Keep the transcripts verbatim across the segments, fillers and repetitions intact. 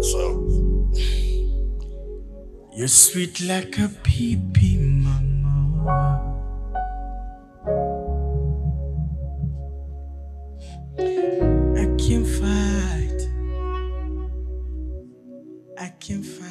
So you're sweet like a baby, mama. I can't fight. I can't fight.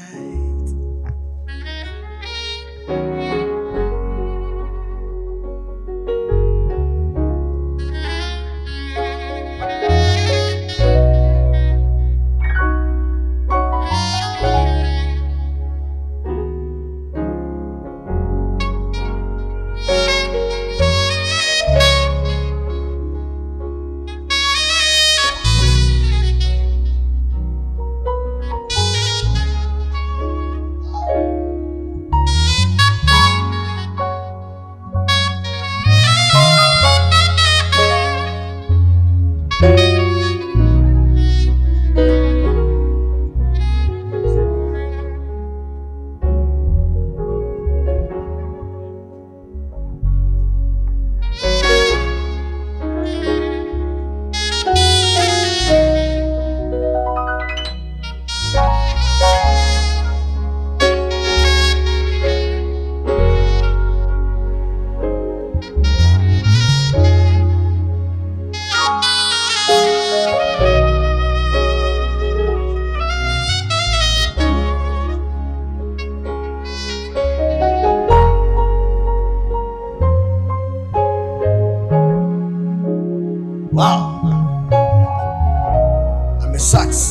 Wow, I'm a sax.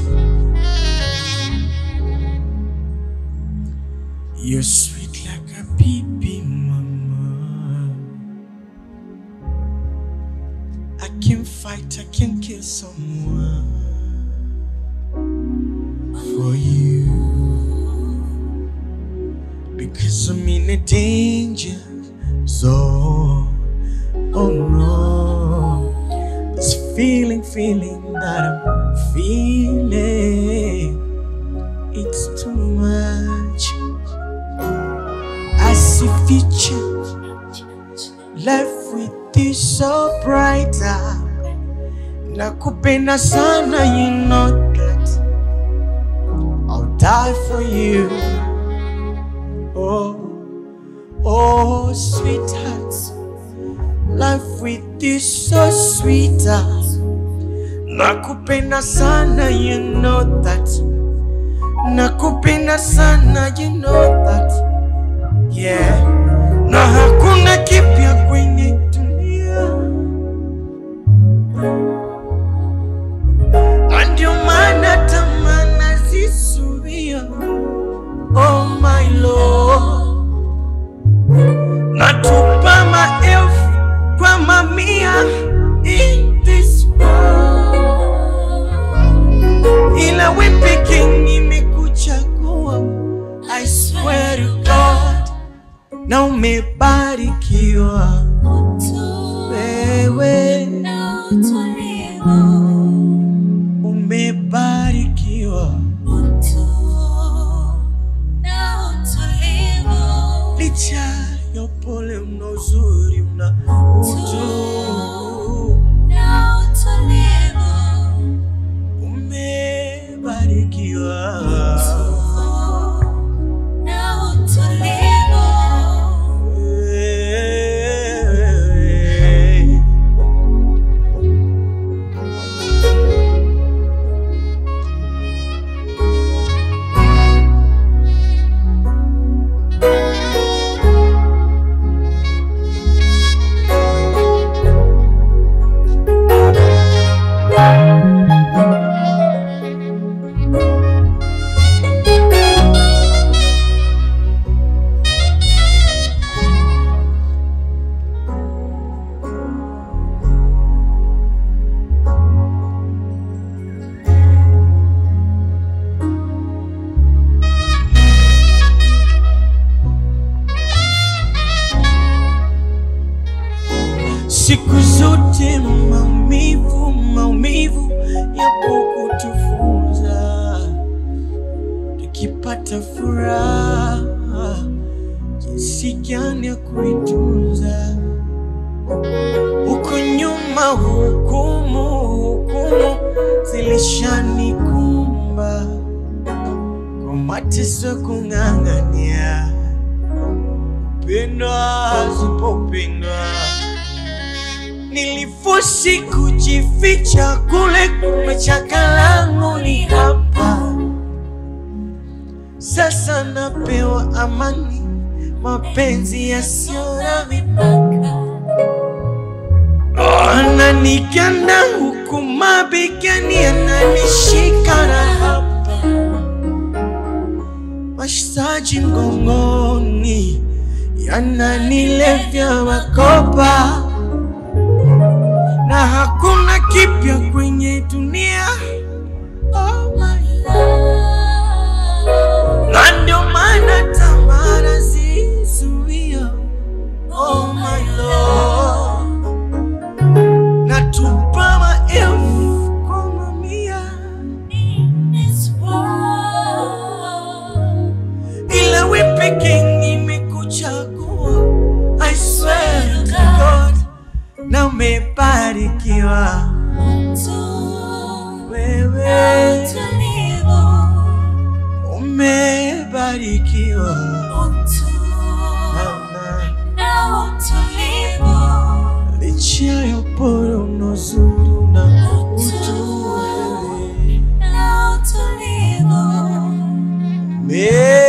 You're sweet like a baby, mama. I can fight, I can kill someone for you, because I'm in a danger zone. Oh no. This feeling, feeling that I'm feeling, it's too much. I see future, life with you so brighter. Nakupenda sana, you know that I'll die for you. Oh, oh, sweetheart, life with you so sweeter. Nakupenda sana, you know that. Nakupenda sana, you know that. Yeah. Na hakuna kipya kwenye dunia. Ndio maana tamana zisuia. Oh my Lord. Natupa maelfu kwa mamia in this world, ila we pekee nimekuchagua. I swear to God, na umebarikiwa wewe, umebarikiwa licha ya upole, una uzuri, una utu, umebarikiwa. Siku zote maumivu, maumivu yapo kutufunza. Tukipata furaha, jinsi gani ya kuitunza. Huko nyuma hukumu, hukumu zilishanikumba. mateso kung'ang'ania, pendwa usipopendwa. Nilifosi kujificha kule, kumechaka langu ni hapa. Sasa napewa amani, mapenzi yasiyo na mipaka. Ananikanda huku mabegani, ananishika na hapa, mashaji mgongoni yananilevya makopa. Na hakuna kipya kwenye dunia, oh my love. Na ndio maana tamaa zizuia, oh my love. Natupa maelfu kwa mamia, ila wewe pekee nimekuchagua. I swear to God, na umebarikiwa wewe, umebarikiwa licha ya upole unozuru na utu wewe.